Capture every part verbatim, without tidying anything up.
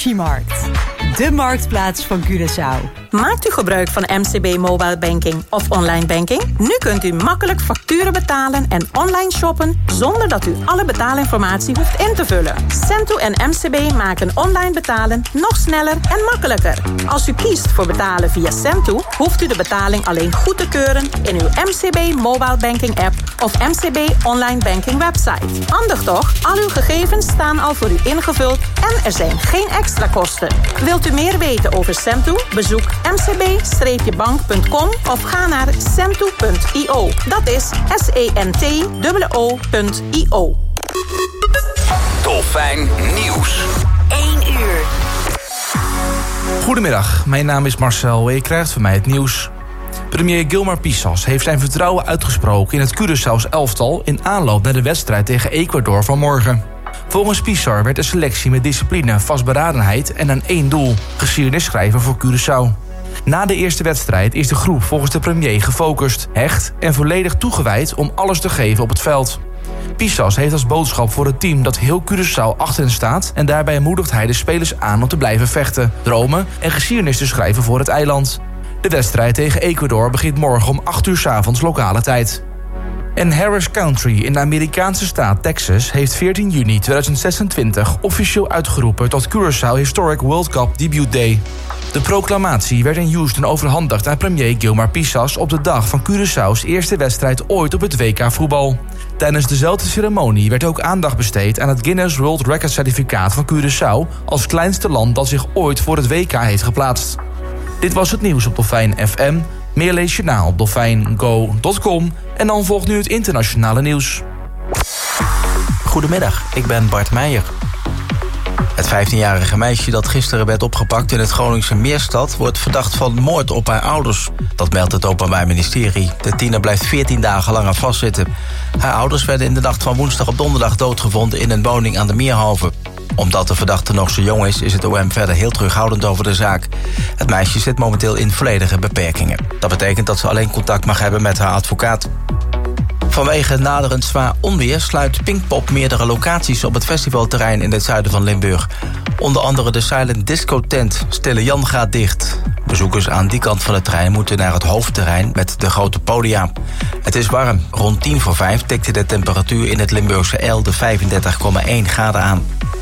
Energiemarkt. De marktplaats van Curaçao. Maakt u gebruik van M C B Mobile Banking of online banking? Nu kunt u makkelijk facturen betalen en online shoppen zonder dat u alle betaalinformatie hoeft in te vullen. Cento en M C B maken online betalen nog sneller en makkelijker. Als u kiest voor betalen via Cento, hoeft u de betaling alleen goed te keuren in uw M C B Mobile Banking app of M C B Online Banking website. Handig toch? Al uw gegevens staan al voor u ingevuld en er zijn geen extra kosten. Wilt u meer weten over Cento? Bezoek m c b bank punt com of ga naar cento punt i o. Dat is S E N T O O punt I O. Dolfijn Nieuws. één uur. Goedemiddag, mijn naam is Marcel en je krijgt van mij het nieuws. Premier Gilmar Pisas heeft zijn vertrouwen uitgesproken in het Curaçaos elftal in aanloop naar de wedstrijd tegen Ecuador van morgen. Volgens Pisar werd de selectie met discipline, vastberadenheid en aan één doel: geschiedenis schrijven voor Curaçao. Na de eerste wedstrijd is de groep volgens de premier gefocust, hecht en volledig toegewijd om alles te geven op het veld. Pisas heeft als boodschap voor het team dat heel Curaçao achter hen staat en daarbij moedigt hij de spelers aan om te blijven vechten, dromen en geschiedenis te schrijven voor het eiland. De wedstrijd tegen Ecuador begint morgen om acht uur 's avonds lokale tijd. En Harris County in de Amerikaanse staat Texas heeft veertien juni tweeduizend zesentwintig officieel uitgeroepen tot Curaçao Historic World Cup Debut Day. De proclamatie werd in Houston overhandigd aan premier Gilmar Pisas op de dag van Curaçao's eerste wedstrijd ooit op het W K voetbal. Tijdens dezelfde ceremonie werd ook aandacht besteed aan het Guinness World Record certificaat van Curaçao als kleinste land dat zich ooit voor het W K heeft geplaatst. Dit was het nieuws op Dolfijn F M. Meer lees je na op dolfijn go punt com en dan volgt nu het internationale nieuws. Goedemiddag, ik ben Bart Meijer. Het vijftienjarige meisje dat gisteren werd opgepakt in het Groningse Meerstad wordt verdacht van moord op haar ouders. Dat meldt het Openbaar Ministerie. De tiener blijft veertien dagen langer vastzitten. Haar ouders werden in de nacht van woensdag op donderdag doodgevonden in een woning aan de Meerhoven. Omdat de verdachte nog zo jong is, is het O M verder heel terughoudend over de zaak. Het meisje zit momenteel in volledige beperkingen. Dat betekent dat ze alleen contact mag hebben met haar advocaat. Vanwege naderend zwaar onweer sluit Pinkpop meerdere locaties op het festivalterrein in het zuiden van Limburg. Onder andere de Silent Disco tent Stille Jan gaat dicht. Bezoekers aan die kant van het terrein moeten naar het hoofdterrein met de grote podia. Het is warm. Rond tien voor vijf tikte de temperatuur in het Limburgse El de vijfendertig komma één graden aan.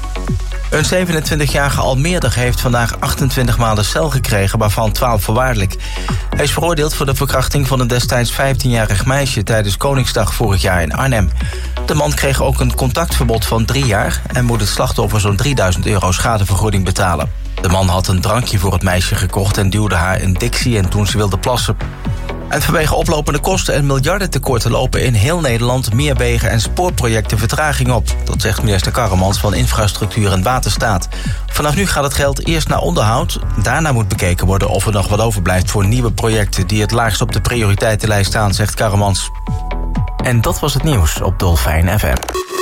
Een zevenentwintigjarige Almeerder heeft vandaag achtentwintig maanden cel gekregen, waarvan twaalf voorwaardelijk. Hij is veroordeeld voor de verkrachting van een destijds vijftienjarig meisje tijdens Koningsdag vorig jaar in Arnhem. De man kreeg ook een contactverbod van drie jaar en moet het slachtoffer zo'n drieduizend euro schadevergoeding betalen. De man had een drankje voor het meisje gekocht en duwde haar een dictie en toen ze wilde plassen. En vanwege oplopende kosten en miljardentekorten lopen in heel Nederland meer wegen en spoorprojecten vertraging op. Dat zegt minister Karremans van Infrastructuur en Waterstaat. Vanaf nu gaat het geld eerst naar onderhoud. Daarna moet bekeken worden of er nog wat overblijft voor nieuwe projecten die het laagst op de prioriteitenlijst staan, zegt Karremans. En dat was het nieuws op Dolfijn F M.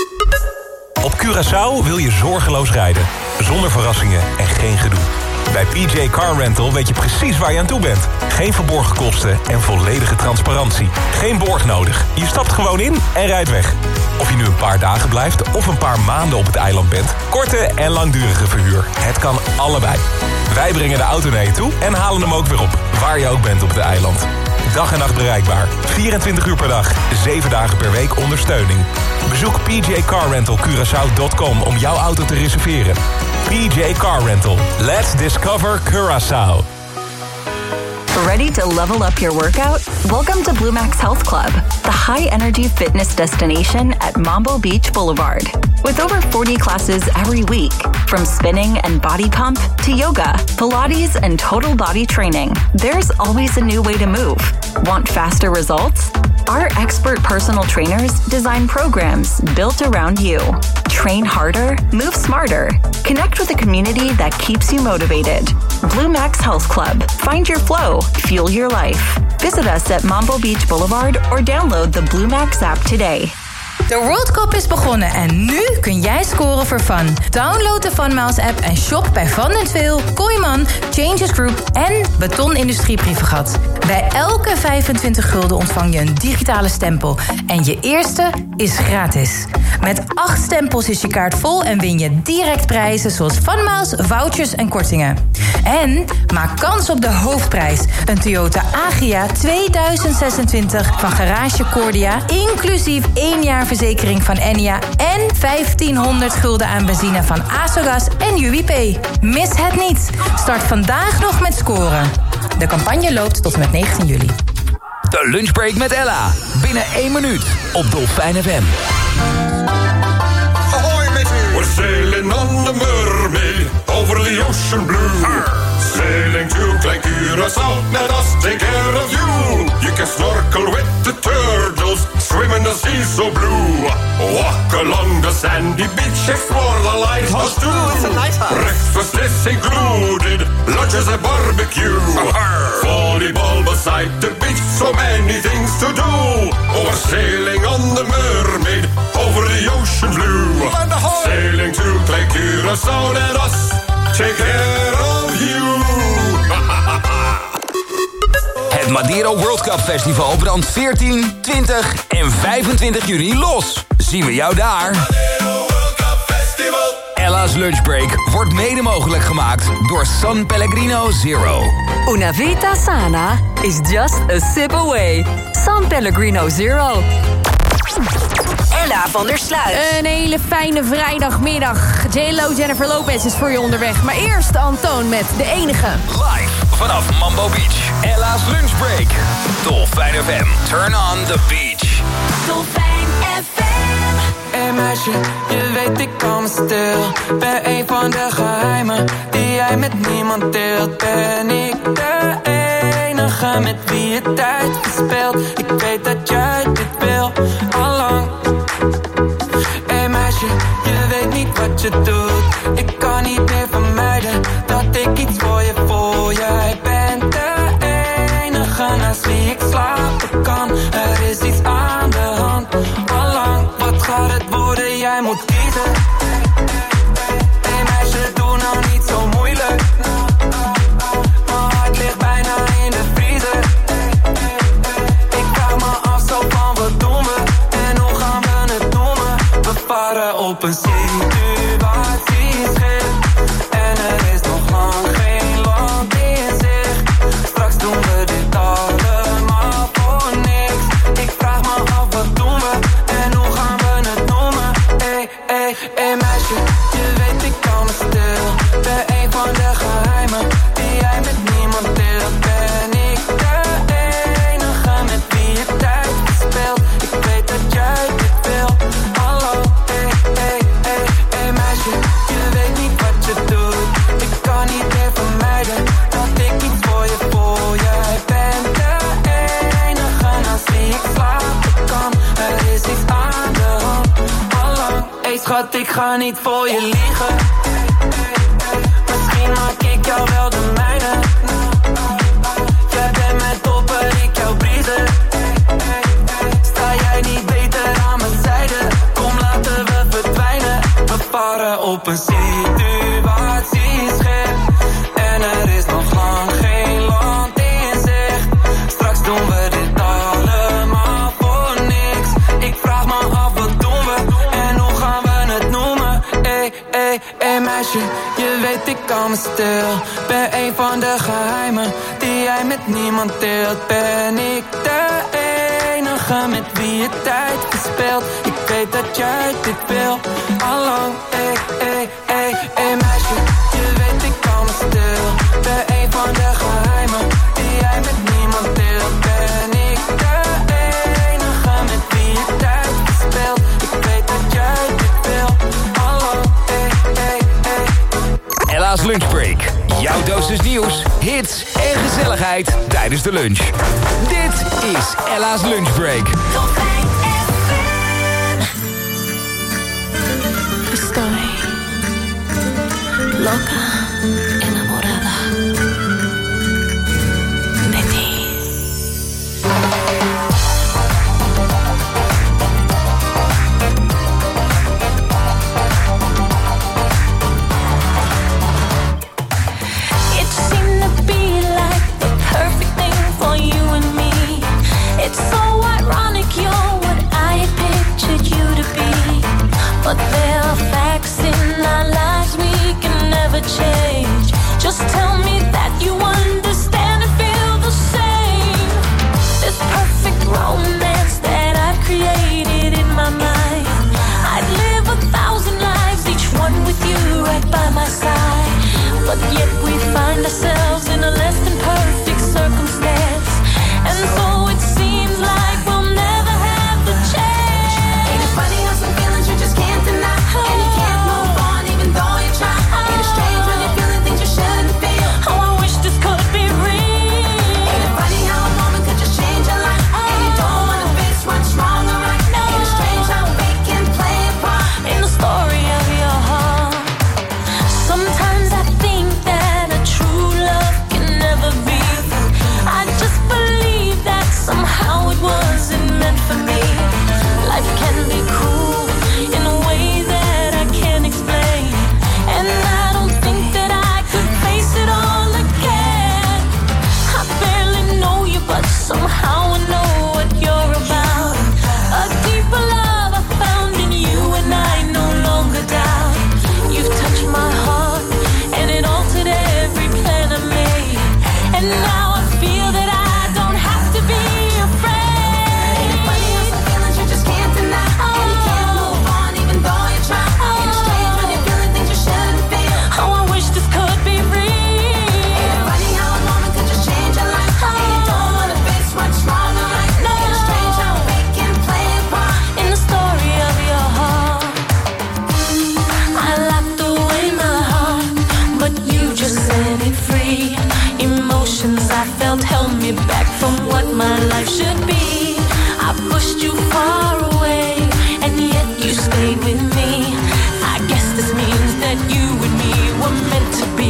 Op Curaçao wil je zorgeloos rijden, zonder verrassingen en geen gedoe. Bij P J Car Rental weet je precies waar je aan toe bent. Geen verborgen kosten en volledige transparantie. Geen borg nodig. Je stapt gewoon in en rijdt weg. Of je nu een paar dagen blijft of een paar maanden op het eiland bent. Korte en langdurige verhuur. Het kan allebei. Wij brengen de auto naar je toe en halen hem ook weer op. Waar je ook bent op het eiland. Dag en nacht bereikbaar. vierentwintig uur per dag. zeven dagen per week ondersteuning. Bezoek p j car rental curaçao dot com om jouw auto te reserveren. P J Car Rental. Let's discover Curaçao. Ready to level up your workout? Welcome to Blue Max Health Club, the high-energy fitness destination at Mambo Beach Boulevard. With over forty classes every week, from spinning and body pump to yoga, Pilates, and total body training, there's always a new way to move. Want faster results? Our expert personal trainers design programs built around you. Train harder, move smarter. Connect with a community that keeps you motivated. Blue Max Health Club. Find your flow. Fuel your life. Visit us at Mambo Beach Boulevard or download the Blue Max app today. De World Cup is begonnen en nu kun jij scoren voor fun. Download de Funmiles app en shop bij Van den Tweel, Kooiman, Changes Group en Beton Industrie Privagat. Bij elke vijfentwintig gulden ontvang je een digitale stempel. En je eerste is gratis. Met acht stempels is je kaart vol en win je direct prijzen zoals Funmiles, vouchers en kortingen. En maak kans op de hoofdprijs. Een Toyota Agya tweeduizend zesentwintig van Garage Cordia, inclusief één jaar verzekering van Enia en vijftienhonderd gulden aan benzine van Asogas en Juwipay. Mis het niet. Start vandaag nog met scoren. De campagne loopt tot en met negentien juli. De lunchbreak met Ella. Binnen één minuut op Dolfijn F M. Ahoy, matey! We're sailing on the mermaid over the ocean blue. Arr. Sailing to Klein Curaçao, let us take care of you. You can snorkel with the turtles, swim in the sea so blue. Walk along the sandy beach, explore the lighthouse too. It's a lighthouse. Breakfast is included, lunch is a barbecue. Volleyball beside the beach, so many things to do. Oh, we're sailing on the mermaid over the ocean blue. Sailing to Klein Curaçao, let us take care of you. Het Madeiro World Cup Festival brandt veertien, twintig en vijfentwintig juni los. Zien we jou daar. Ella's Lunchbreak wordt mede mogelijk gemaakt door San Pellegrino Zero. Una vita sana is just a sip away. San Pellegrino Zero. Ella van der Sluis. Een hele fijne vrijdagmiddag. J-Lo, Jennifer Lopez is voor je onderweg. Maar eerst Antoon met de enige. Live vanaf Mambo Beach. Ella's Lunchbreak. Dolfijn F M. Turn on the beach. Dolfijn F M. Hey meisje, je weet ik kan me stil. Ben een van de geheimen die jij met niemand deelt. Ben ik de enige met wie je tijd verspeelt. Ik weet dat jij dit wil, allang. Hey meisje, je weet niet wat je doet. Ik kan niet meer vermijden dat ik iets voor je voel. Jij bent de enige naast wie ik slapen kan. Er is iets aan de hand, allang. Wat gaat het worden, jij moet kiezen. Hey meisje, doe nou niet zo moeilijk. Mijn hart ligt bijna in de vriezer. Ik vraag me af zo van wat doen we en hoe gaan we het noemen. We varen op een situatieschip en er is nog lang geen land in zicht. Straks doen we dit allemaal voor niks. Ik vraag me af wat doen we en hoe gaan we het noemen. Ey, ey, ey meisje, je weet ik kan me stil. Ben een van de geheimen die jij met niemand deelt. Ben ik de enige met wie je tijd verspeelt. Ik weet dat jij dit wil, hallo. Ey, ey, ey, ey meisje, je weet niet wat je doet. Ik kan niet meer vermijden dat ik iets voor je voel. Jij bent de enige naast wie ik slapen kan. Er is iets aan de hand, allang. Hey schat, ik ga niet voor je liegen. Misschien maak ik jou wel de mijne. Jij bent mijn topper, ik jou briezer. Sta jij niet beter aan mijn zijde? Kom laten we verdwijnen. We varen op een situatieschip en er is nog lang geen land in zicht. Straks doen we dit allemaal voor niks. Ik vraag me af wat doen we en hoe gaan we het noemen. Ey, ey, ey meisje, je weet ik kan me stil. Ben een van de geheimen die jij met niemand deelt. Ben ik de enige met wie je tijd verspeelt. Ik weet dat jij dit wil, allang. Ey, ey, ey, ey meisje, je weet ik kan me stil. Ben een van de geheimen die jij met niemand deelt. Ben ik de enige met wie je tijd verspeelt. Ik weet dat jij dit wil, allang. Ey, ey, ey. Ella's Lunchbreak. Jouw dosis nieuws, hits en gezelligheid tijdens de lunch. Dit is Ella's Lunchbreak. Estoy loca, enamorada de ti. felt held me back from what my life should be. I pushed you far away, and yet you stayed with me. I guess this means that you and me were meant to be.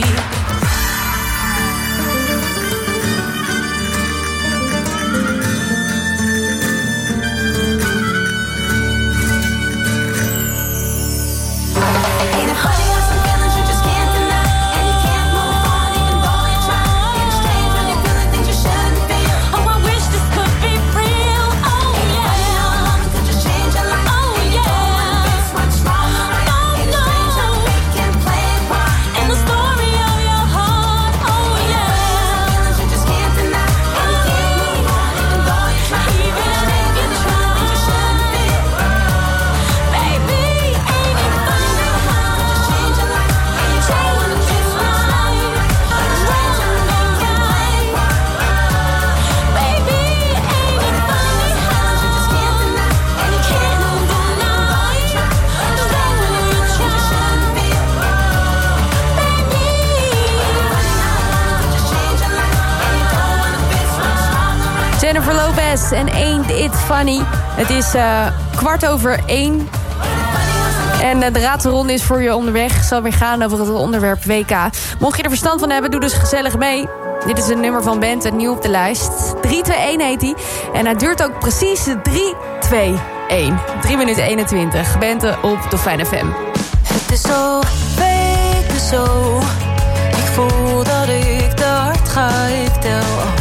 Jennifer Lopez en Ain't It Funny. Het is uh, kwart over één. En uh, de raadronde is voor je onderweg. Het zal weer gaan over het onderwerp W K. Mocht je er verstand van hebben, doe dus gezellig mee. Dit is een nummer van Bente, nieuw op de lijst. drie twee een heet hij. En het duurt ook precies drie twee een. drie minuten eenentwintig. Bente op Dolfijn F M. Het is zo, weken zo. Ik voel dat ik te hard ga, ik tel af.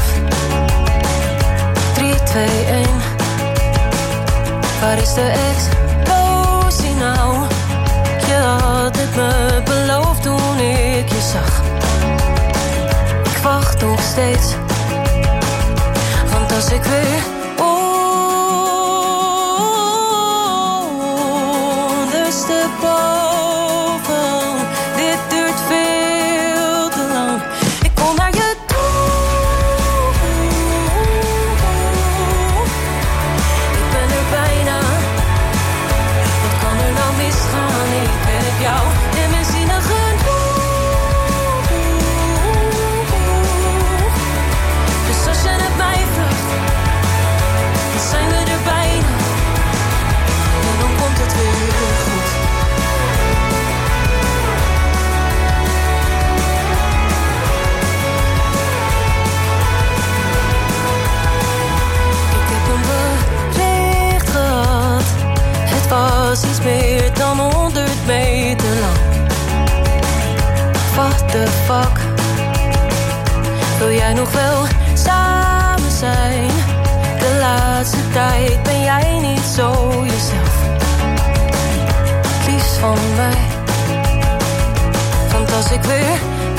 drie twee een. Waar is de explosie nou? Je had het me beloofd toen ik je zag. Ik wacht nog steeds. Want als ik weer ondersteboven, dit duurt veel te lang. Ik kom naar je toe. Ik ben er bijna. Wat kan er nou misgaan? Ik heb jou in mijn zinnen genoeg. Dus als je het mij vraagt, dan zijn we er bijna. En dan komt het weer goed. Ik heb een bericht gehad. Het was iets meer dan honderd meter lang. What the fuck? Wil jij nog wel samen zijn? De laatste tijd ben jij niet zo jezelf. Het liefst van mij. Want als ik weer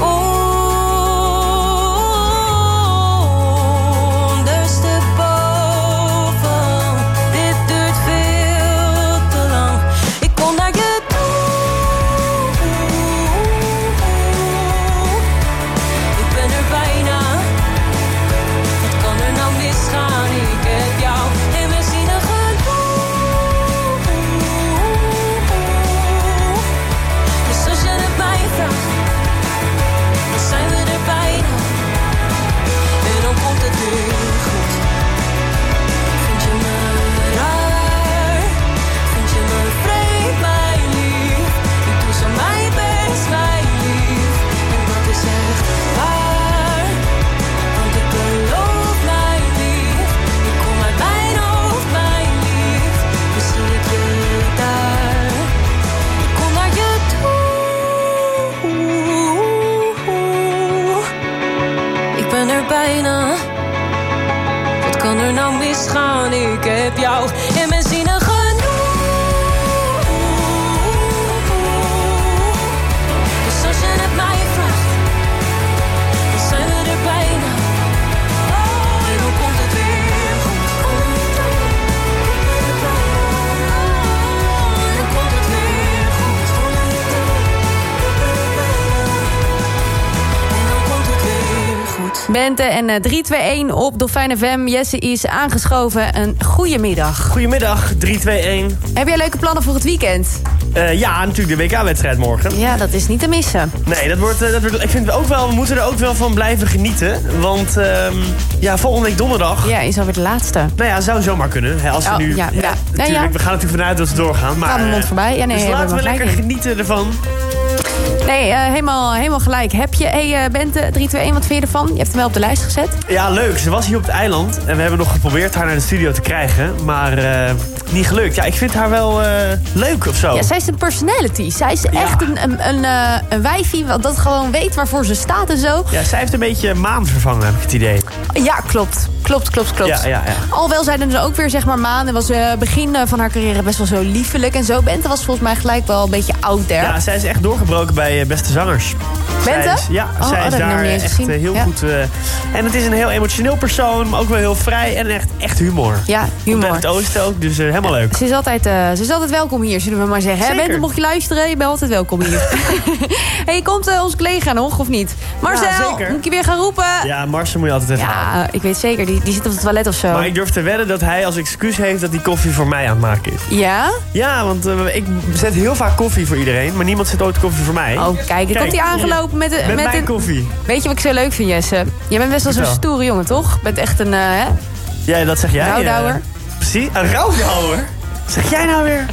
ondersteboven, dit duurt veel te lang. Ik kom naar je toe. Ik ben er bijna. Wat kan er nou misgaan? Ik heb jou in mijn zinnen genoeg. Dus als je het mij vraagt, dan zijn we er bijna. En dan komt het weer goed. Vind je me raar? Vind je me vreemd, mijn lief? Ik doe zo mijn best, mijn lief. En dat is echt waar. Want ik beloof, mijn lief. Ik kom uit mijn hoofd, mijn lief. Misschien ik je daar. Ik kom naar je toe. Ik ben er bijna. Wat kan er nou misgaan? Ik heb jou in mijn zinnen genoeg. Dus als je het mij vraagt, dan zijn we er bijna. En dan komt het weer goed. En dan komt het weer goed. En dan komt het weer goed. Bente en uh, drie twee een op Dolfijn F M. Jesse is aangeschoven. Een goede middag. Goedemiddag, drie twee een. Heb jij leuke plannen voor het weekend? Uh, ja, natuurlijk de W K-wedstrijd morgen. Ja, dat is niet te missen. Nee, dat wordt, uh, dat wordt, ik vind het ook wel, we moeten er ook wel van blijven genieten. Want uh, ja, volgende week donderdag... Ja, is alweer de laatste. Nou ja, zou zomaar kunnen. Hè, als we oh, nu... Ja, ja. Ja, nee, ja. We gaan natuurlijk vanuit dat we doorgaan. Maar, gaan de mond voorbij. Ja, nee, dus laten we lekker in. genieten ervan. Nee, uh, helemaal, helemaal gelijk. Heb je, hey uh, Bente, drie twee een, wat vind je ervan? Je hebt hem wel op de lijst gezet. Ja, leuk. Ze was hier op het eiland. En we hebben nog geprobeerd haar naar de studio te krijgen. Maar uh, niet gelukt. Ja, ik vind haar wel uh, leuk of zo. Ja, zij is een personality. Zij is ja. echt een, een, een, uh, een wijfie dat gewoon weet waarvoor ze staat en zo. Ja, zij heeft een beetje Maan vervangen, heb ik het idee. Ja, klopt. Klopt, klopt, klopt. Ja, ja, ja. Alhoewel zij dan ook weer, zeg maar, Maan. En was uh, begin van haar carrière best wel zo liefelijk en zo. Bente was volgens mij gelijk wel een beetje out there. Ja, zij is echt doorgebroken bij uh, Beste Zangers. Bente? Is, ja, oh, zij oh, is daar echt gezien. heel ja. goed. Uh, en het is een heel emotioneel persoon, maar ook wel heel vrij en echt, echt humor. Ja, humor. Uit het oosten ook, dus uh, helemaal ja, leuk. Ze is, altijd, uh, ze is altijd welkom hier, zullen we maar zeggen. Hè? Bente, mocht je luisteren, je bent altijd welkom hier. Hey, komt uh, onze collega nog, of niet? Marcel, ja, zeker. Moet ik je weer gaan roepen? Ja, Marcel moet je altijd even Ja, halen. ik weet zeker, die, die zit op het toilet of zo. Maar ik durf te wedden dat hij als excuus heeft dat hij koffie voor mij aan het maken is. Ja? Ja, want uh, ik zet heel vaak koffie voor iedereen, maar niemand zet ooit koffie voor mij. Oh, kijk, dan komt hij aangelopen met, met, met, met mijn een koffie. Weet je wat ik zo leuk vind, Jesse? Je bent best wel zo'n stoere jongen, toch? Je bent echt een, uh, hè? Ja, dat zeg jij. Rouwdouwer. Uh, precies, een rouwdouwer? Zeg jij nou weer?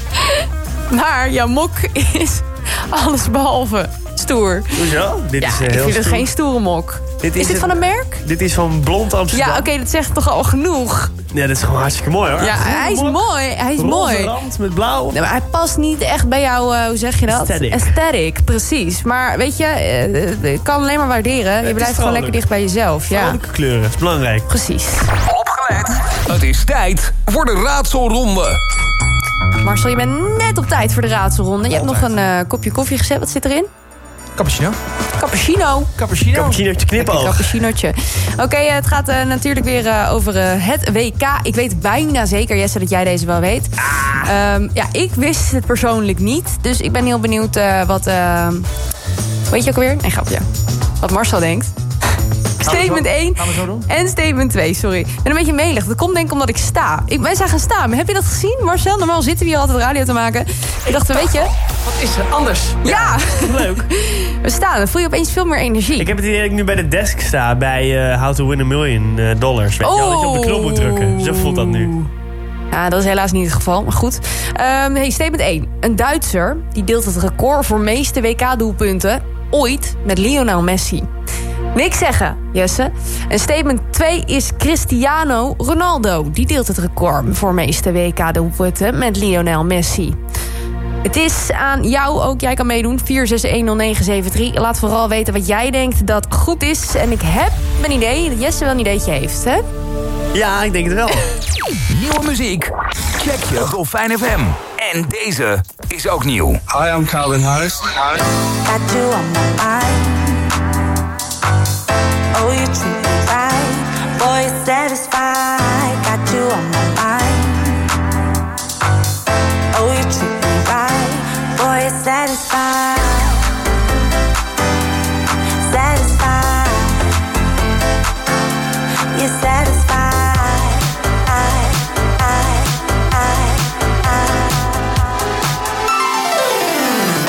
Maar jouw mok is alles behalve stoer. Hoezo? Dit ja, is uh, ik heel vind stoer. het geen stoere mok. Dit is, is dit een, van een merk? Dit is van Blond Amsterdam. Ja, oké, okay, dat zegt toch al genoeg. Ja, dat is gewoon hartstikke mooi, hoor. Ja, hij is mooi. Hij is Roze mooi. rand met blauw. Nee, maar hij past niet echt bij jou, uh, hoe zeg je dat? Aesthetic. Aesthetic, precies. Maar weet je, uh, ik kan alleen maar waarderen. Je blijft gewoon lekker dicht bij jezelf. Ja. Vrolijke kleuren, dat is belangrijk. Precies. Opgelet. Het is tijd voor de raadselronde. Marcel, je bent net op tijd voor de raadselronde. Je hebt nog een uh, kopje koffie gezet. Wat zit erin? Cappuccino. Cappuccino. Cappuccino. Cappuccinootje knipoog. Cappuccinootje. Oké, okay, uh, het gaat uh, natuurlijk weer uh, over uh, het W K. Ik weet bijna zeker, Jesse, dat jij deze wel weet. Ah. Um, ja, ik wist het persoonlijk niet. Dus ik ben heel benieuwd uh, wat... Uh, weet je ook alweer? Nee, grapje. Wat Marcel denkt. Statement één en statement twee, sorry. Ik ben een beetje melig. Dat komt denk ik omdat ik sta. Ik, wij zijn gaan staan. Heb je dat gezien, Marcel? Normaal zitten we hier altijd radio te maken. Ik dacht, weet je... Wat is er anders? Ja! ja. Leuk. We staan. Dan voel je opeens veel meer energie. Ik heb het idee dat ik nu bij de desk sta bij uh, How to Win a Million uh, Dollars. Weet oh. je wel, dat je op de knop moet drukken. Zo voelt dat nu. Ja, dat is helaas niet het geval, maar goed. Um, hey, statement één. Een Duitser die deelt het record voor meeste W K-doelpunten ooit met Lionel Messi. Niks zeggen, Jesse. En statement twee is Cristiano Ronaldo. Die deelt het record voor meeste W K-doelpunten met Lionel Messi. Het is aan jou ook. Jij kan meedoen. vier zes een nul negen zeven drie. Laat vooral weten wat jij denkt dat goed is. En ik heb een idee dat Jesse wel een ideetje heeft, hè? Ja, ik denk het wel. Nieuwe muziek? Check je op Dolfijn F M. En deze is ook nieuw. Hi, I'm Calvin Harris. Got you on my mind. Oh, you treat me right. Boy, you're satisfied. Got you on my mind. Oh, you treat me right. Boy, you're satisfied. Satisfied. You're satisfied. I, I, I, I.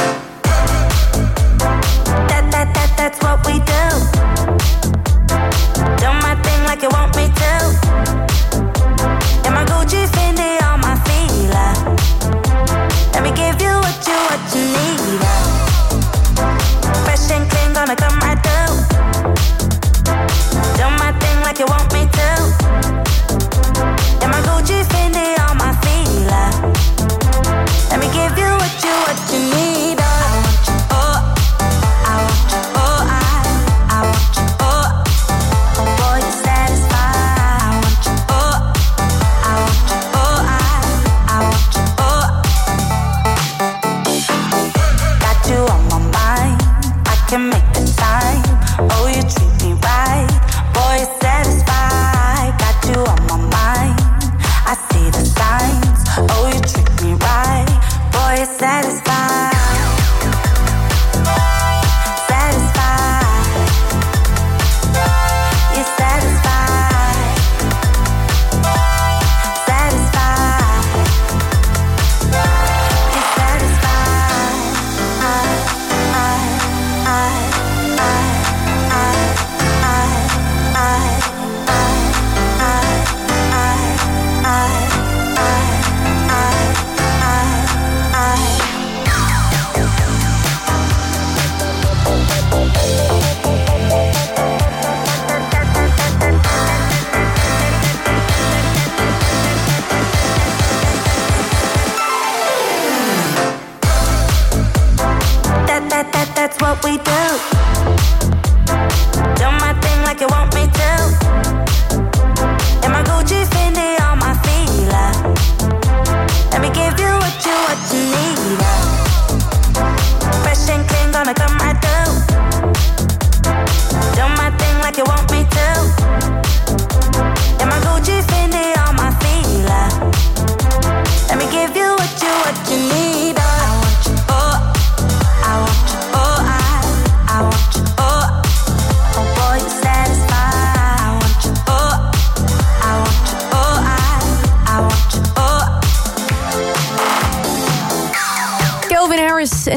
That, that, that, that's what we do.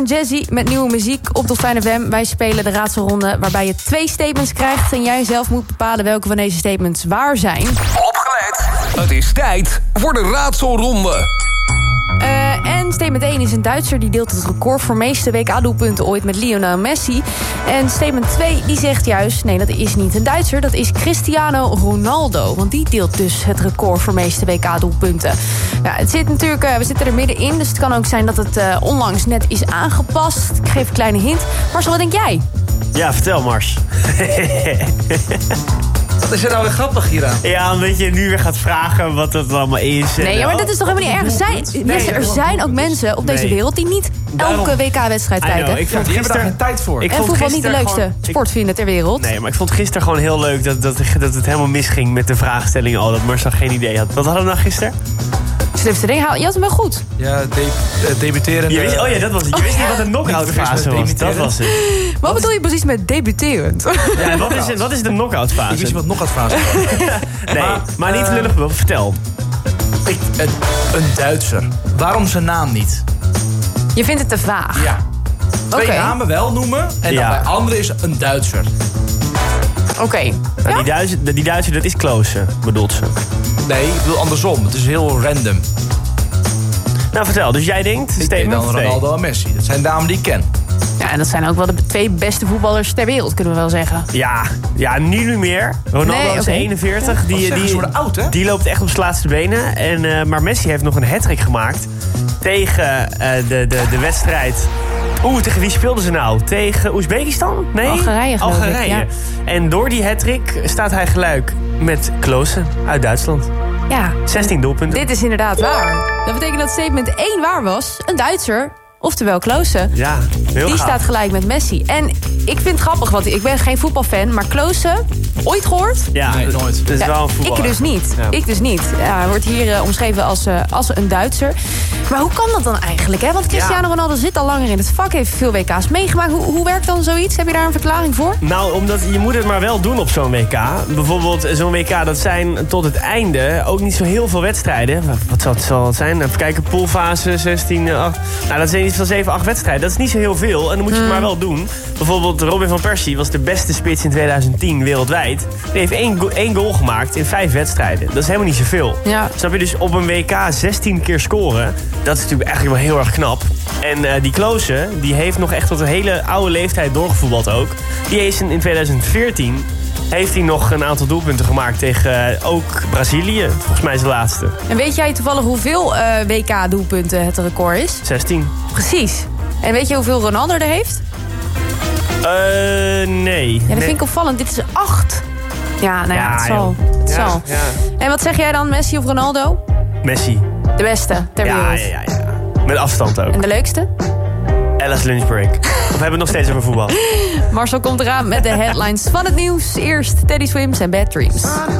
en Jazzy met nieuwe muziek op Dolfijn F M. Wij spelen de raadselronde waarbij je twee statements krijgt... en jij zelf moet bepalen welke van deze statements waar zijn. Opgelet! Het is tijd voor de raadselronde. Uh, en statement één is een Duitser die deelt het record voor meeste W K-doelpunten ooit met Lionel Messi. En statement twee die zegt juist, nee dat is niet een Duitser, dat is Cristiano Ronaldo. Want die deelt dus het record voor meeste W K-doelpunten. Nou, het zit natuurlijk, uh, we zitten er middenin, dus het kan ook zijn dat het uh, onlangs net is aangepast. Ik geef een kleine hint. Marcel, wat denk jij? Ja, vertel Mars. Wat is er nou weer grappig hieraan? Ja, omdat je nu weer gaat vragen wat dat allemaal is. Nee, ja, maar dat is toch helemaal niet erg. Zijn, nee, er zijn ook mensen op deze nee. wereld die niet elke W K-wedstrijd kijken. Ik vond ja, die hebben daar geen tijd voor. Ik en vond voetbal niet de leukste gewoon, sport vinden ter wereld. Nee, maar ik vond gisteren gewoon heel leuk dat, dat, dat het helemaal misging met de vraagstellingen. Oh, dat Marcel geen idee had. Wat hadden we nou gisteren? Slimste ding, je had hem wel goed. Ja, de, uh, debuteren. Je wist, oh ja, dat was het. Je wist niet wat een knock-out fase was. Dat was het. Wat bedoel je precies met debuterend? Ja, wat is, wat is de knock-out fase? Ik wist niet wat knock-out fase was. Nee, maar, maar niet lullig, uh, vertel. Ik, een, een Duitser. Waarom zijn naam niet? Je vindt het te vaag? Ja. Twee okay. namen wel noemen en ja. dan bij anderen is een Duitser. Oké. Okay. Nou, ja? die, Duitser, die Duitser, dat is Klose, bedoelt ze. Nee, ik bedoel andersom. Het is heel random. Nou, vertel. Dus jij denkt, ik denk dan Ronaldo en Messi. Dat zijn namen die ik ken. Ja, en dat zijn ook wel de twee beste voetballers ter wereld, kunnen we wel zeggen. Ja, ja nu niet meer. Ronaldo nee, is okay. eenenveertig. Ja. Die, die, die, oud, hè? die loopt echt op zijn laatste benen. En, uh, maar Messi heeft nog een hat-trick gemaakt tegen uh, de, de, de wedstrijd. Oeh, tegen wie speelden ze nou? Tegen Oezbekistan? Nee? Algerije, geloof Algerije. ik, ja. En door die hat-trick staat hij gelijk met Klose uit Duitsland. Ja. zestien doelpunten. Dit is inderdaad waar. Dat betekent dat statement één waar was. Een Duitser, oftewel Klose. Ja, heel Die gaaf. staat gelijk met Messi. En ik vind het grappig, want ik ben geen voetbalfan, maar Klose, ooit gehoord? Ja, nee, nooit. Het is ja, wel een voetballer. Ik dus niet. Ja. Ik dus niet. Ja, hij wordt hier uh, omschreven als, uh, als een Duitser. Maar hoe kan dat dan eigenlijk? Hè? Want Cristiano ja. Ronaldo zit al langer in het vak, heeft veel W K's meegemaakt. Hoe, hoe werkt dan zoiets? Heb je daar een verklaring voor? Nou, omdat je moet het maar wel doen op zo'n W K. Bijvoorbeeld zo'n W K, dat zijn tot het einde ook niet zo heel veel wedstrijden. Wat zal het, zal het zijn? Even kijken, poolfase, zestien, acht. Nou, dat zijn iets van zeven, acht wedstrijden. Dat is niet zo heel veel en dan moet je het hmm. maar wel doen. Bijvoorbeeld Robin van Persie was de beste spits in tweeduizend tien wereldwijd. Die heeft één, go- één goal gemaakt in vijf wedstrijden. Dat is helemaal niet zoveel. Ja. Snap je? Dus op een W K zestien keer scoren, dat is natuurlijk eigenlijk wel heel erg knap. En uh, die Klose, die heeft nog echt tot een hele oude leeftijd doorgevoetbald ook. Die is in, in tweeduizend veertien... heeft hij nog een aantal doelpunten gemaakt tegen uh, ook Brazilië. Volgens mij zijn laatste. En weet jij toevallig hoeveel uh, W K-doelpunten het record is? zestien. Precies. En weet je hoeveel Ronaldo er heeft? Uh, nee. Ja, dat nee. vind ik opvallend. Dit is acht. Ja, nou ja, ja het zal. Het ja, zal. Ja. En wat zeg jij dan, Messi of Ronaldo? Messi. De beste ter ja, wereld. Ja, ja, ja. Met afstand ook. En de leukste? Ella's Lunchbreak. Of hebben we het nog steeds over voetbal? Marcel komt eraan met de headlines van het nieuws. Eerst Teddy Swims en Bad Dreams. Time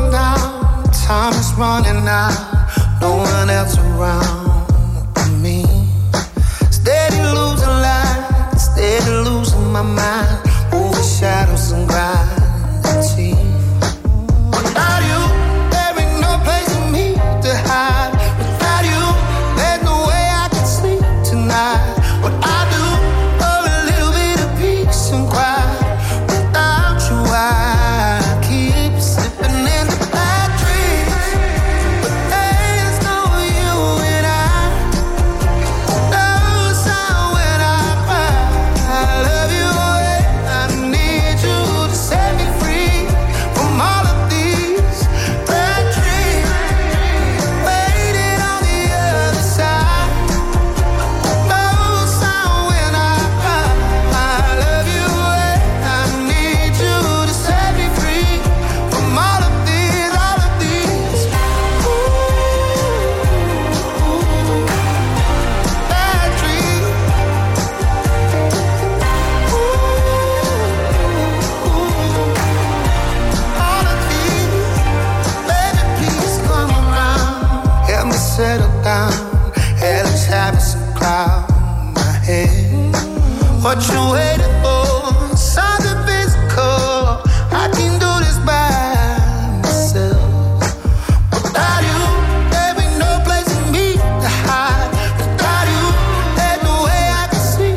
is running out, no one else around me. Steady losing light, steady losing my mind. Over shadows and gravity. Without you, there ain't no place for me to hide. Without you, there's no way I can sleep tonight. What I do, for a little bit of peace and quiet. Without you, I keep slipping in the bad dreams. But there's no you and I. No sound when I cry. I love you and I need you to set me free from all of these bad dreams. Waiting on the other side. No sound when I cry. I love you and I need you to set me free from all of these, all of these. Ooh, bad dreams. Ooh, all of these. Baby, please come around. Help me settle down. Hey, let's have some cloud in my head. What you waiting for? Something physical. I can do this by myself. Without you, there ain't no place for me to hide. Without you, there's no way I can sleep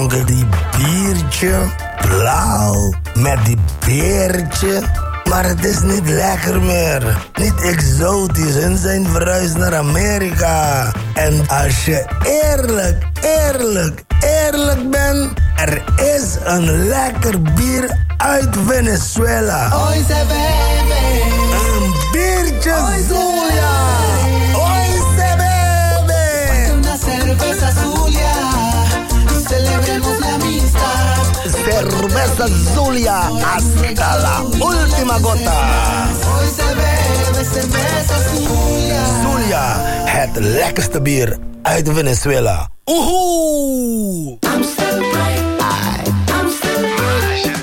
dronken die biertje, blauw, met die beertje. Maar het is niet lekker meer. Niet exotisch, hun zijn verhuisd naar Amerika. En als je eerlijk, eerlijk, eerlijk bent, er is een lekker bier uit Venezuela. Hoy se bebe. Een biertje Zulia. Hoy se bebe. Una cerveza Zulia. Celebremos la amistad. Cerveza Zulia hasta la última gota. Hoy se bebe cerveza Zulia. Zulia, het lekkerste bier uit Venezuela. Oehoe! I'm still bright. I'm still bright.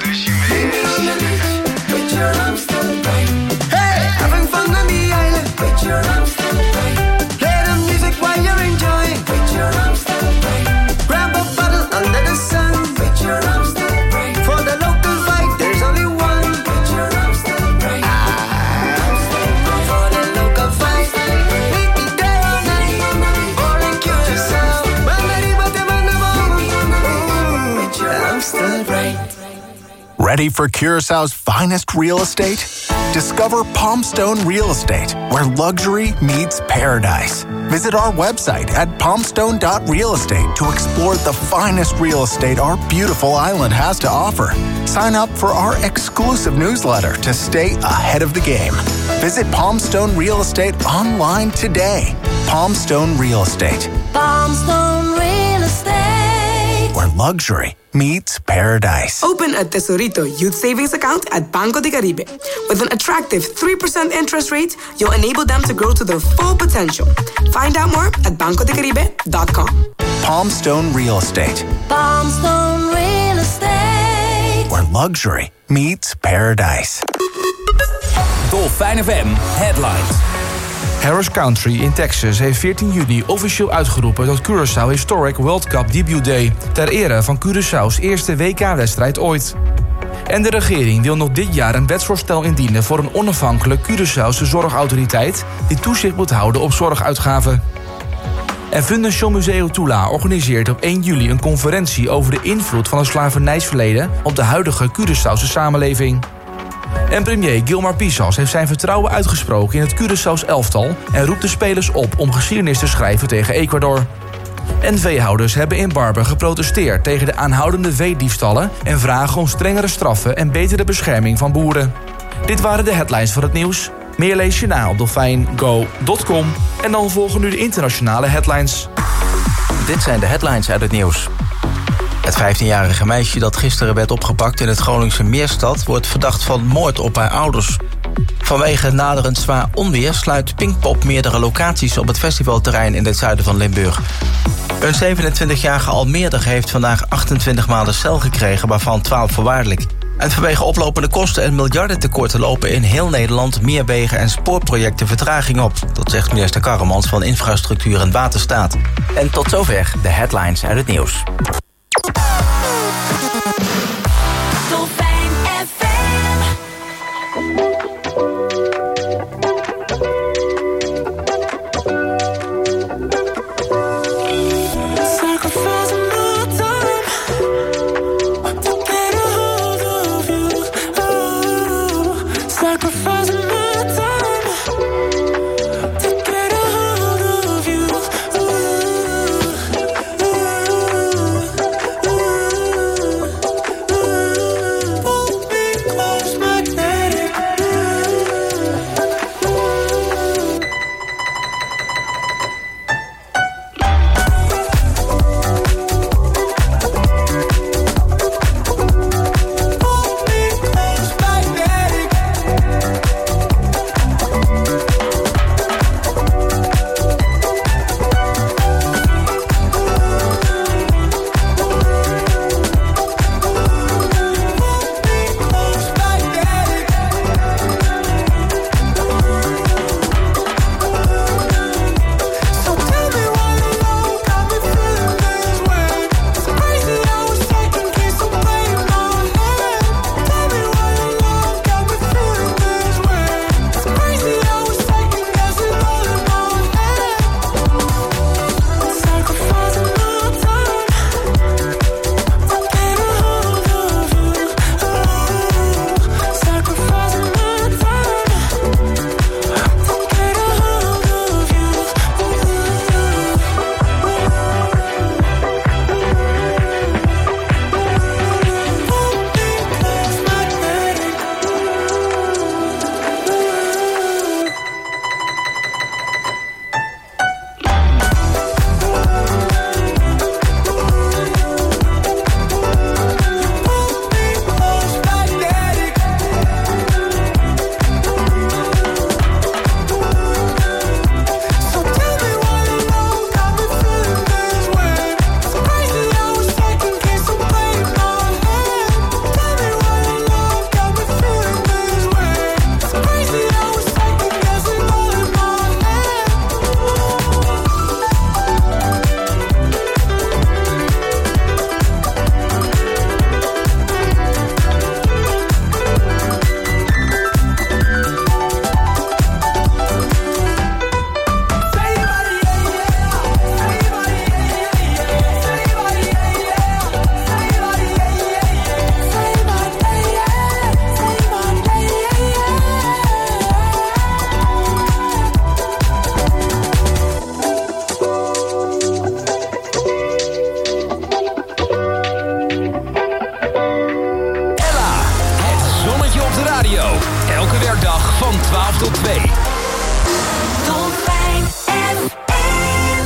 With your I'm still bright. Hey, having fun on the island. With your I'm still bright. Play the music while you're enjoying. With your I'm still bright. Grab a bottle under the sun. With your I'm still bright. For the local vibe, there's only one. With your I'm still bright. I'm still bright. For the local vibe, meet me there all night. Or in Curacao. I'm still bright. Ready for Curaçao's finest real estate? Discover Palmstone Real Estate, where luxury meets paradise. Visit our website at palmstone dot real estate to explore the finest real estate our beautiful island has to offer. Sign up for our exclusive newsletter to stay ahead of the game. Visit Palmstone Real Estate online today. Palmstone Real Estate, Palmstone Real Estate. where luxury meets paradise. Open a Tesorito Youth Savings Account at Banco de Caribe. With an attractive three percent interest rate, you'll enable them to grow to their full potential. Find out more at banco de caribe dot com. Palmstone Real Estate, Palmstone Real Estate. where luxury meets paradise. Dolfijn F M Headlines. Harris Country in Texas heeft veertien juni officieel uitgeroepen tot Curaçao Historic World Cup Debut Day, ter ere van Curaçao's eerste W K-wedstrijd ooit. En de regering wil nog dit jaar een wetsvoorstel indienen voor een onafhankelijk Curaçaose zorgautoriteit die toezicht moet houden op zorguitgaven. En Fundación Museo Tula organiseert op één juli een conferentie over de invloed van het slavernijsverleden op de huidige Curaçaose samenleving. En premier Gilmar Pisas heeft zijn vertrouwen uitgesproken in het Curaçao's elftal en roept de spelers op om geschiedenis te schrijven tegen Ecuador. En veehouders hebben in Barber geprotesteerd tegen de aanhoudende veediefstallen en vragen om strengere straffen en betere bescherming van boeren. Dit waren de headlines van het nieuws. Meer lees je na op dolfijn go dot com. En dan volgen nu de internationale headlines. Dit zijn de headlines uit het nieuws. Het vijftienjarige meisje dat gisteren werd opgepakt in het Groningse Meerstad wordt verdacht van moord op haar ouders. Vanwege naderend zwaar onweer sluit Pinkpop meerdere locaties op het festivalterrein in het zuiden van Limburg. Een zevenentwintigjarige Almeerder heeft vandaag achtentwintig maanden cel gekregen, waarvan twaalf voorwaardelijk. En vanwege oplopende kosten en miljardentekorten lopen in heel Nederland meer wegen en spoorprojecten vertraging op. Dat zegt minister Karremans van Infrastructuur en Waterstaat. En tot zover de headlines uit het nieuws. Dolfijn F M. Sacrificing my time to get a hold of you. Oh, sacrificing my time to get a hold of you. Ooh, ooh. twaalf tot twee. Dolfijn F M.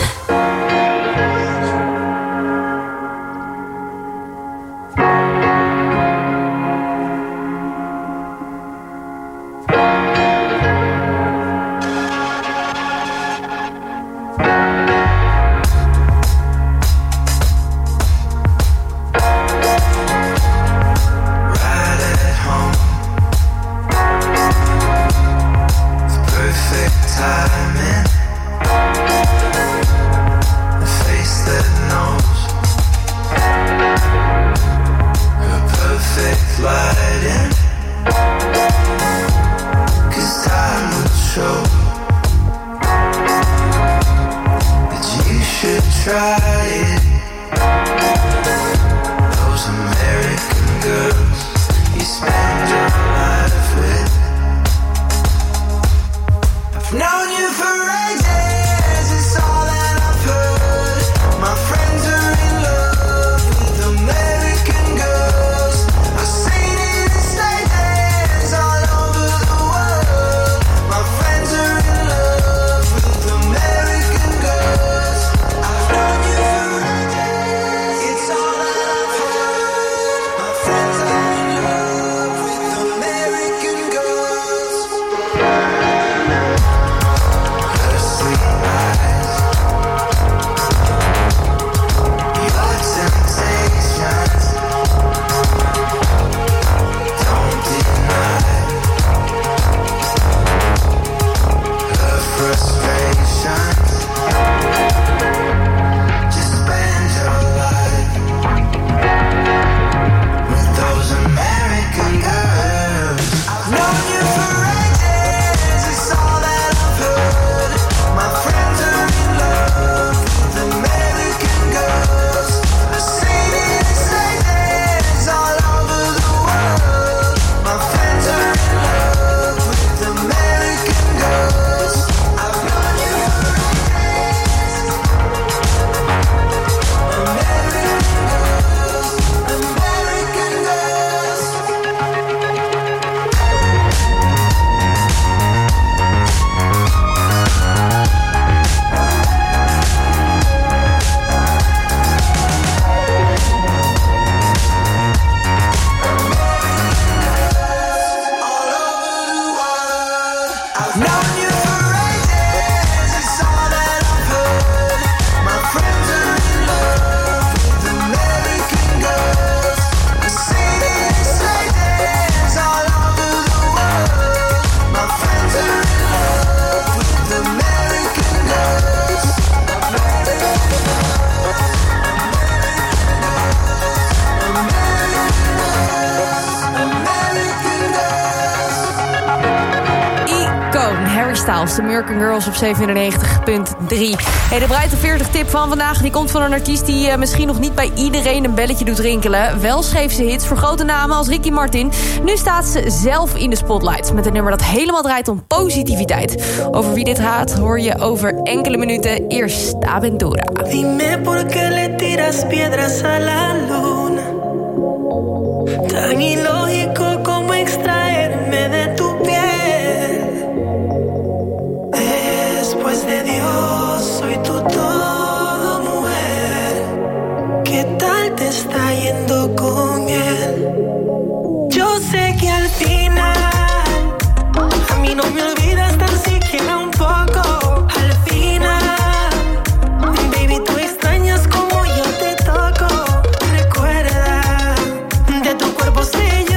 Styles, American Girls op zevenennegentig komma drie. Hey, de Breite veertig tip van vandaag die komt van een artiest die uh, misschien nog niet bij iedereen een belletje doet rinkelen. Wel schreef ze hits voor grote namen als Ricky Martin. Nu staat ze zelf in de spotlight met een nummer dat helemaal draait om positiviteit. Over wie dit gaat hoor je over enkele minuten. Eerst Aventura. Dime por qué le tiras piedras a la luna. Tan ilógico como extraerme de tu piel. Después de Dios soy tu todo, mujer. ¿Qué tal te está yendo con él? Yo sé que al final a mí no me olvidas tan siquiera un poco. Al final, baby, tú extrañas como yo te toco. Recuerda, de tu cuerpo sé yo.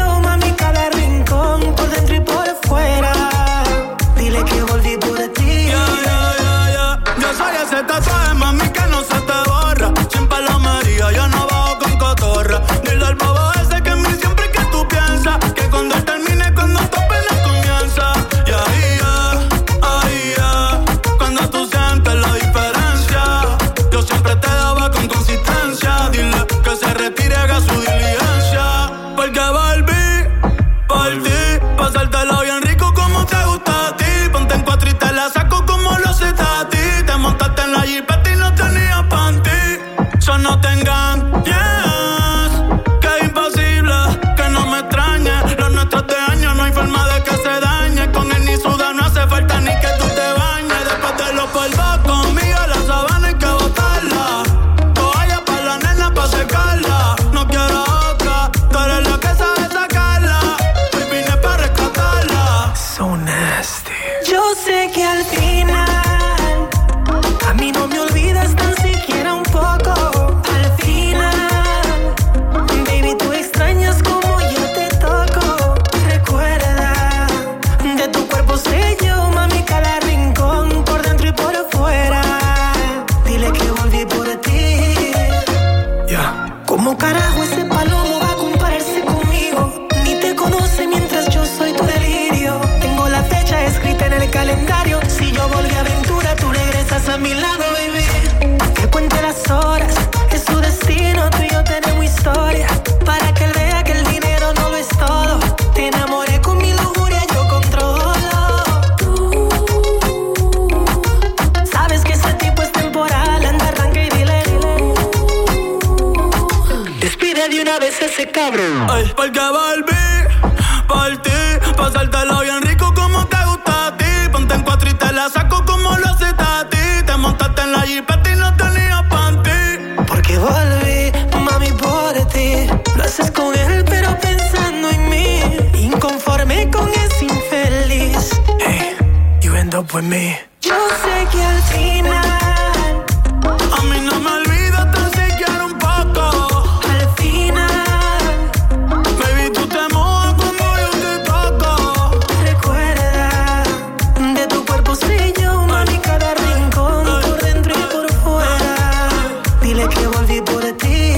ese cabrón. Ay, porque volví por ti, pasártelo bien rico como te gusta a ti. Ponte en cuatro y te la saco como lo haces a ti. Te montaste en la jipeta y no tenías panty. Porque volví, mami, por ti. Lo haces con él, pero pensando en mí. Inconforme con ese infeliz. Hey, you end up with me. Yo sé que al final a mí no me olvidas tan siquiera un poco. Al final, baby, tú te mojas como yo te toco. Recuerda, de tu cuerpo sé yo, mami, cada rincón, por dentro y por fuera. Dile que volví por ti.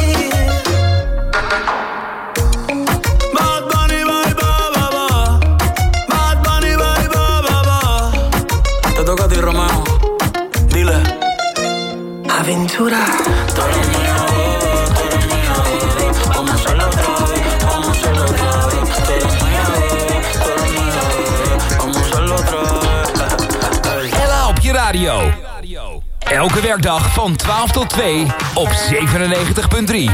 Bad Bunny, bye, bye, bye, bye. Bad Bunny, bye, bye, bye, bye. Te toca a ti, Romeo. Dile. Aventura. Tú eres mía, tú eres mía, vamos a hacerlo otra vez, vamos a hacerlo otra vez. Tú eres mía, tú eres mía, vamos a hacerlo otra vez. Ella op je radio. Elke werkdag van twaalf tot twee op zevenennegentig punt drie.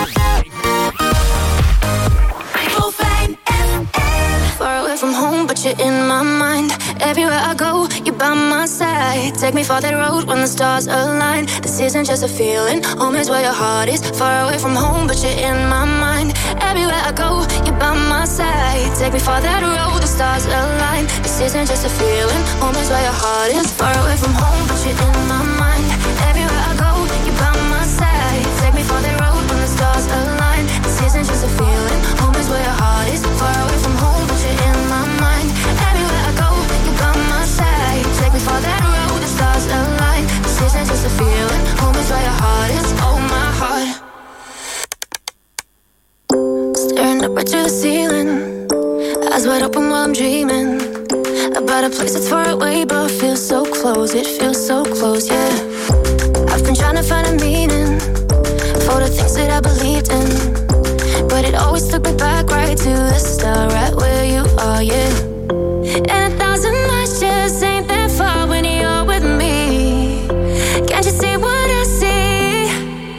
Far away from home, but you're in my mind. Everywhere I go, you're by my side. Take me for that road when the stars align. This isn't just a feeling, home is where your heart is. Far away from home, but you're in my mind. Everywhere I go, you're by my side. Take me for that road, the stars align. This isn't just a feeling, home is where your heart is. Far away from home, but you're in my mind. Everywhere I go, you're by my side. Take me for that road when the stars align. This isn't just a feeling, home is where your heart is. Far away from home, but you're in my mind. Everywhere I go, you're by my side. Take me for that road, the stars align. This isn't just a feeling, home is where your heart is. Oh, my heart. Staring up at your ceiling, eyes wide open while I'm dreaming about a place that's far away but feels so close. It feels so close, yeah. I've been trying to find a meaning for the things that I believed in, but it always took me back right to the start, right where you are, yeah. And a thousand miles just ain't that far when you're with me. Can't you see what I see?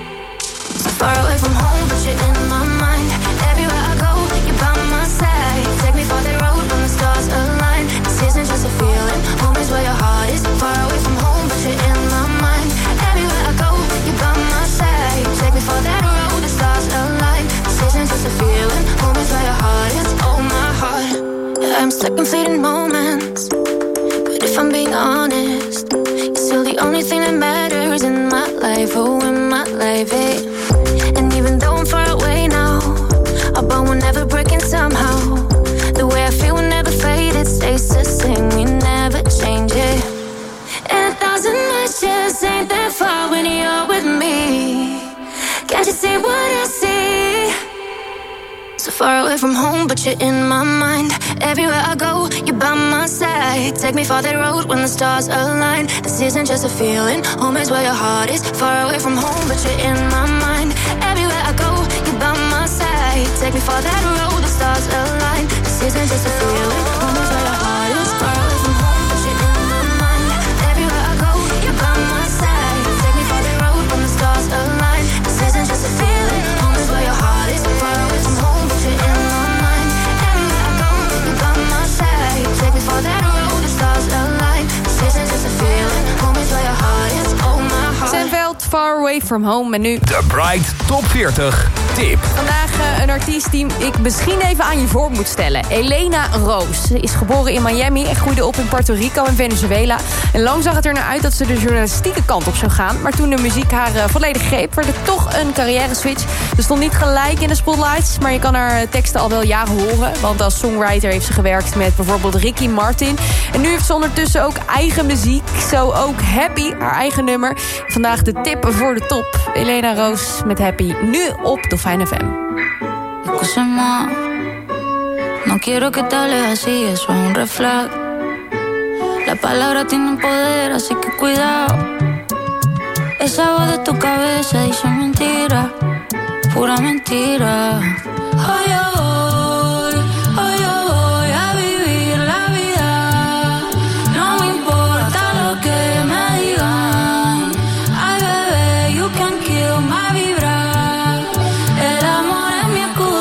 So far away from home, but you're in my mind. Everywhere I go, you're by my side. Take me for the road when the stars align. This isn't just a feeling, home is where your heart is. Far away from home, but you're in my mind. Everywhere I go, you're by my side. Take me for that road, the stars align. This isn't just a feeling, home is where your heart is. Oh, my heart. Yeah, I'm stuck in fleeting moments, but if I'm being honest, you're still the only thing that matters in my life. Oh, in my life, eh? And even though I'm far away now, our bond will never break in somehow. The way I feel will never fade, it stays the same, we never change it. And a thousand miles just ain't that far when you're with me. Can't you see what I see? So far away from home, but you're in my mind. Everywhere I go, you're by my side. Take me for that road when the stars align. This isn't just a feeling, home is where your heart is. Far away from home, but you're in my mind. Everywhere I go, you're by my side. Take me for that road, the stars align. This isn't just a feeling, home is where your heart is. Far away from home, but you're in my mind. Everywhere I go, you're by my side. Take me for that road when the stars align. This isn't just a feeling, home is where your heart is. Far away from home, but you're in my mind. Everywhere I go, you're by my side. Take me for that road, the stars align. This isn't just a feeling, home is where your heart is. Oh, my heart. Seinfeld, Far Away From Home. En nu de Bright Top veertig Tip. Vandaag uh, een artiest die ik misschien even aan je voor moet stellen. Elena Roos. Ze is geboren in Miami en groeide op in Puerto Rico en Venezuela. En lang zag het er naar uit dat ze de journalistieke kant op zou gaan. Maar toen de muziek haar uh, volledig greep, werd het toch een carrière switch. Ze stond niet gelijk in de spotlights, maar je kan haar teksten al wel jaren horen. Want als songwriter heeft ze gewerkt met bijvoorbeeld Ricky Martin. En nu heeft ze ondertussen ook eigen muziek. Zo ook Happy, haar eigen nummer. Vandaag de tip voor de top. Elena Roos met Happy, nu op Dolfijn F M. Escúchame, no quiero que te hables así, eso es un red flag. Las palabras tienen poder, así que cuidado. Esa voz de tu cabeza dice mentira, pura mentira. Hoy yo voy, hoy yo voy a vivir la vida. No me importa lo que me digan. Ay, bebé, you can kill my vibra. El amor es mi escudo.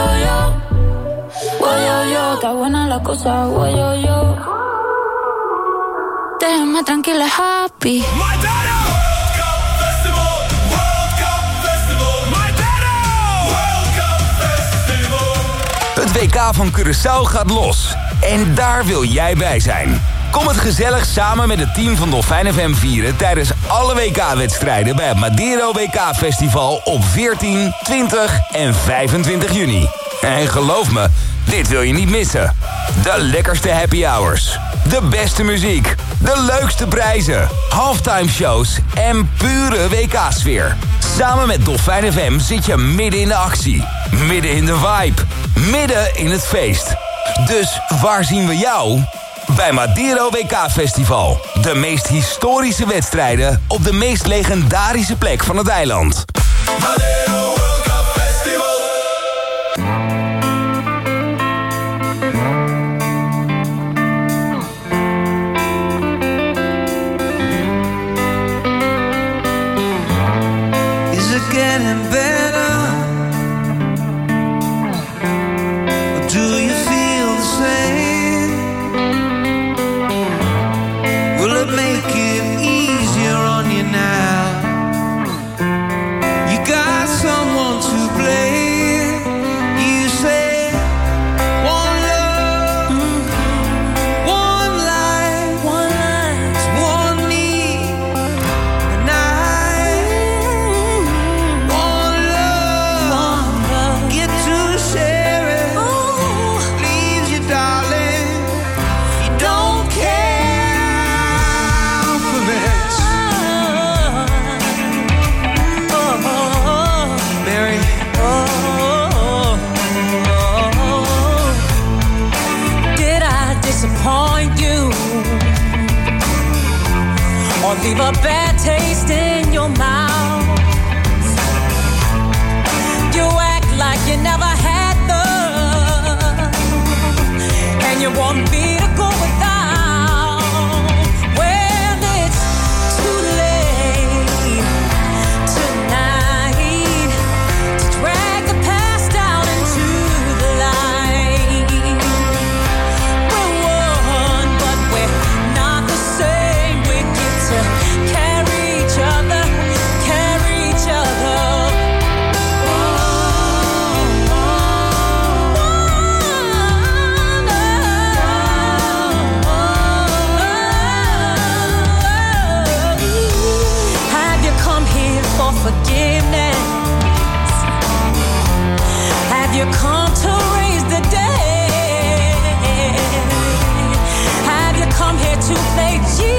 yo, yo. Woy, yo, yo. Está buena la cosa, woy, yo, yo. Déjame tranquila, happy. Het W K van Curaçao gaat los. En daar wil jij bij zijn. Kom het gezellig samen met het team van Dolfijn F M vieren... tijdens alle W K-wedstrijden bij het Madeiro W K-festival... op veertien, twintig en vijfentwintig juni. En geloof me, dit wil je niet missen. De lekkerste happy hours. De beste muziek. De leukste prijzen. Halftime shows en pure W K-sfeer. Samen met Dolfijn F M zit je midden in de actie. Midden in de vibe. Midden in het feest. Dus waar zien we jou? Bij Madeiro W K-festival. De meest historische wedstrijden op de meest legendarische plek van het eiland. Madeiro World Cup Festival. Is it getting better? Or do you feel the same? Will it make it easier on you now? You got someone to blame. You say one love, one life, one life, one need, and I one love, get to share it. Leaves you, darling, you don't care for this. Mary, Did I disappoint you or leave a bad taste in your mouth? You act like you never had love, and you want me to go without. Well, it's too late tonight to drag the past down into the light. We're one, but we're not the same. We get to carry each other, carry each other. Have you come here for forgiveness? Have you come to raise the dead? Have you come here to play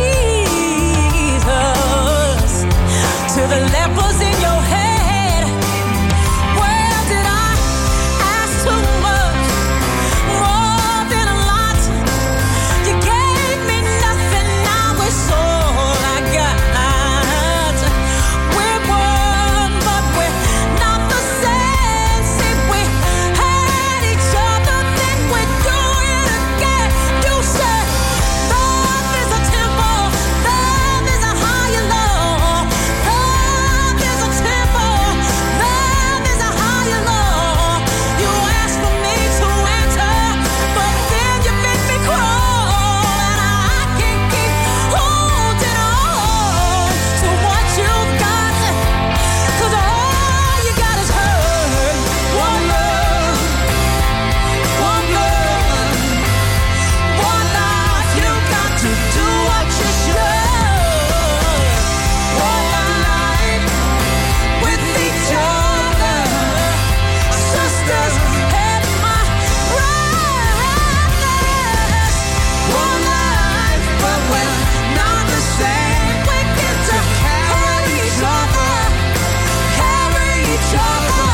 Jesus to the lepers in your head? Well, did I ask too much? More than a lot. You gave me nothing, now it's all I got. We're one, but we're not the same. See, we had each other, then we do it again. You said love is a temple, love is a higher law. Love is a temple, love is a higher law. You asked for me to enter, but then you made me crawl, and I can't keep holding on to what you got, 'cause all you got is hurt. One love, one love, one life. You got to do what you should. One life with each other, sisters and my brothers. One life, but we're not the same. We get to carry each other, carry each other.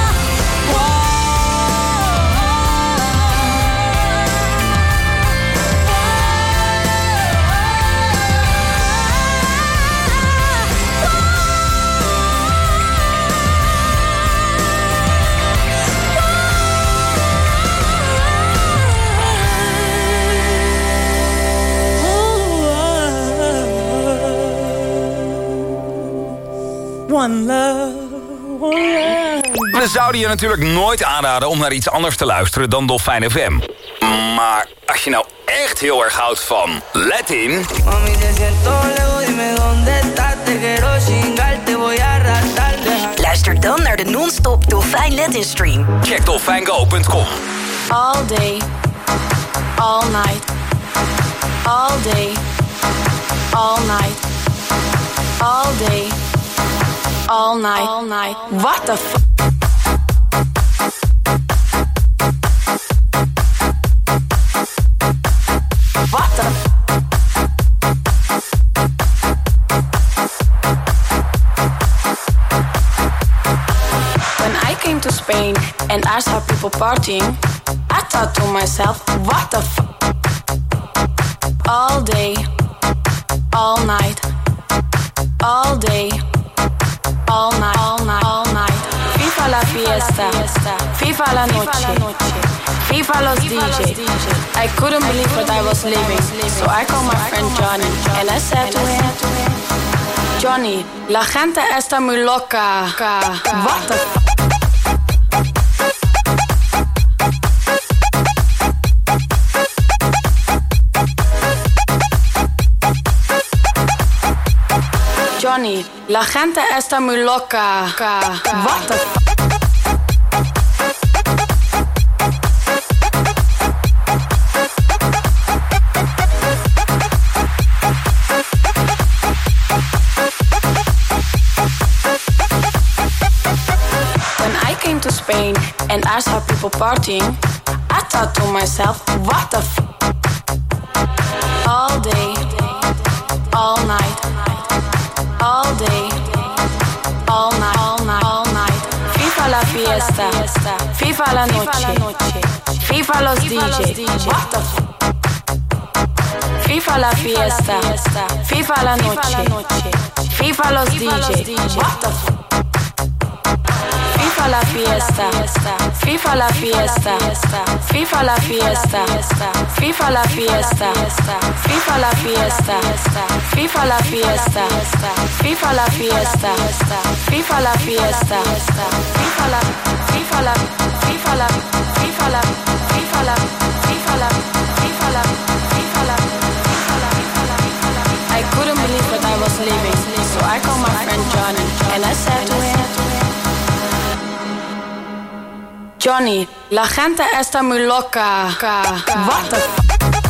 One love, one love. We We zouden je natuurlijk nooit aanraden om naar iets anders te luisteren dan Dolfijn F M. Maar als je nou echt heel erg houdt van Latin... Luister dan naar de non-stop Dolfijn Latin stream. Check dolfijn go punt com. All day, all night, all day, all night, all day, all night, all night. What the fuck? What the When I came to Spain and I saw people partying, I thought to myself, what the f***? All day, all night, all day, all night, all night, all night. Viva la fiesta, viva la noche, viva los D J. I couldn't believe what I was living, so I called my friend Johnny and I said to him, Johnny, la gente está muy loca. What the f***? Johnny, la gente está muy loca. What the f***? When I came to Spain and I saw people partying, I thought to myself, what the f***? All day, all night, all day, all night, all night, all night. Viva la fiesta, viva la noche, viva los D J. What the f***? Viva la fiesta, viva la noche, viva los D J. What the f***? Viva la fiesta, viva la fiesta, viva la fiesta, viva la fiesta, viva la fiesta, viva la fiesta, viva la fiesta, viva la fiesta, viva la, viva la, viva la, viva la, viva la, viva la, viva la, viva la. I couldn't believe what I was living, so I called my friend Johnny and I said to him, Johnny, la gente está muy loca. What the f***?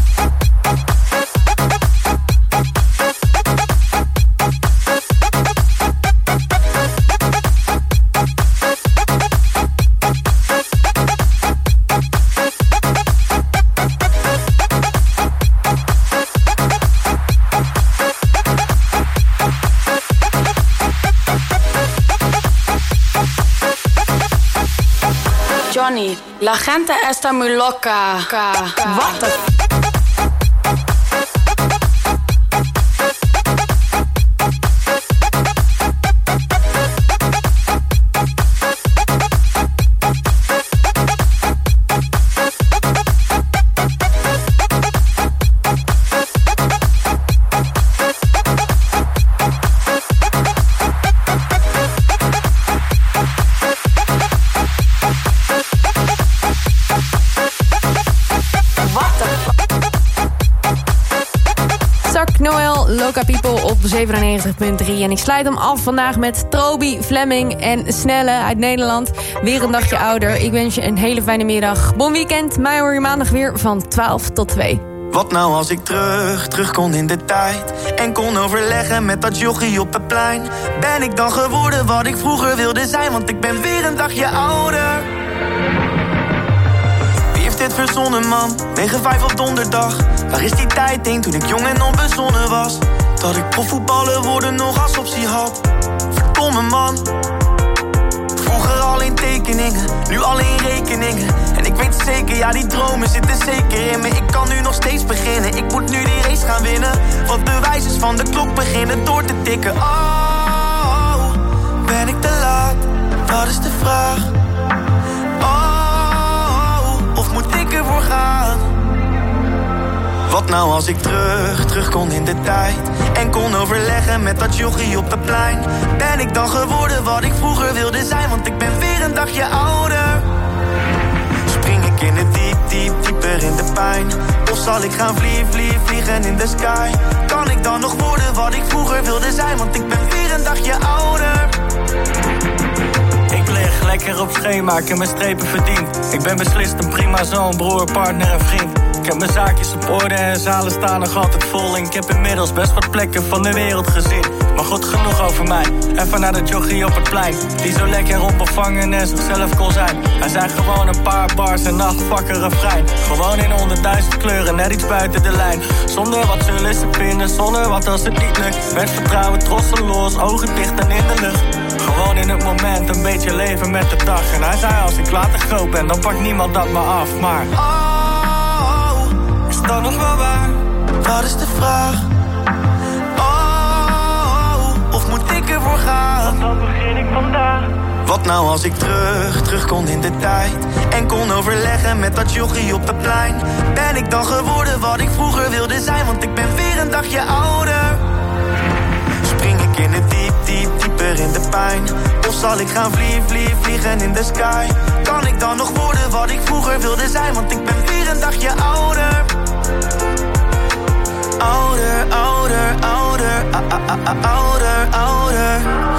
Johnny, la gente está muy loca. What the f***? Noël, Loca People op zevenennegentig punt drie. En ik sluit hem af vandaag met Trobi, Fleming en Snelle uit Nederland. Weer een dagje ouder. Ik wens je een hele fijne middag. Bon weekend. Mij hoor je maandag weer van twaalf tot twee. Wat nou als ik terug, terug kon in de tijd en kon overleggen met dat jochie op het plein? Ben ik dan geworden wat ik vroeger wilde zijn? Want ik ben weer een dagje ouder. Wie heeft dit verzonnen, man? negen vijf op donderdag. Waar is die tijd heen toen ik jong en onbezonnen was? Dat ik profvoetballer worden nog als optie had. Verdomme, man. Vroeger al in tekeningen, nu al in rekeningen. En ik weet zeker, ja, die dromen zitten zeker in me. Ik kan nu nog steeds beginnen, ik moet nu die race gaan winnen. Want de wijzers van de klok beginnen door te tikken. Oh, ben ik te laat? Dat is de vraag. Oh, of moet ik ervoor gaan? Wat nou als ik terug, terug kon in de tijd en kon overleggen met dat jochie op het plein? Ben ik dan geworden wat ik vroeger wilde zijn? Want ik ben weer een dagje ouder. Spring ik in het diep, diep, dieper in de pijn? Of zal ik gaan vliegen, vliegen, vliegen in de sky? Kan ik dan nog worden wat ik vroeger wilde zijn? Want ik ben weer een dagje ouder. Ik lig lekker op schema, ik heb mijn strepen verdiend. Ik ben beslist een prima zoon, broer, partner en vriend. Ik heb mijn zaakjes op orde en zalen staan nog altijd vol. En ik heb inmiddels best wat plekken van de wereld gezien. Maar goed, genoeg over mij. Even naar de jochie op het plein, die zo lekker onbevangen en zichzelf kon zijn. Hij zei gewoon een paar bars en nachtvakker refrein. Gewoon in honderdduizend kleuren, net iets buiten de lijn. Zonder wat zullen ze vinden, zonder wat als het niet lukt. Met vertrouwen trosseloos, ogen dicht en in de lucht. Gewoon in het moment, een beetje leven met de dag. En hij zei als ik later groot ben, dan pakt niemand dat me af. Maar oh, is dat nog wel waar? Dat is de vraag. Oh, of moet ik ervoor gaan? Want dan begin ik vandaag. Wat nou als ik terug, terug kon in de tijd en kon overleggen met dat jochie op het plein? Ben ik dan geworden wat ik vroeger wilde zijn? Want ik ben weer een dagje ouder. Spring ik in het diep, diep, dieper in de pijn? Of zal ik gaan vliegen, vliegen, vliegen in de sky? Kan ik dan nog worden wat ik vroeger wilde zijn? Want ik ben weer een dagje ouder. Ouder, ouder, ouder, a, a, a, ouder, ouder.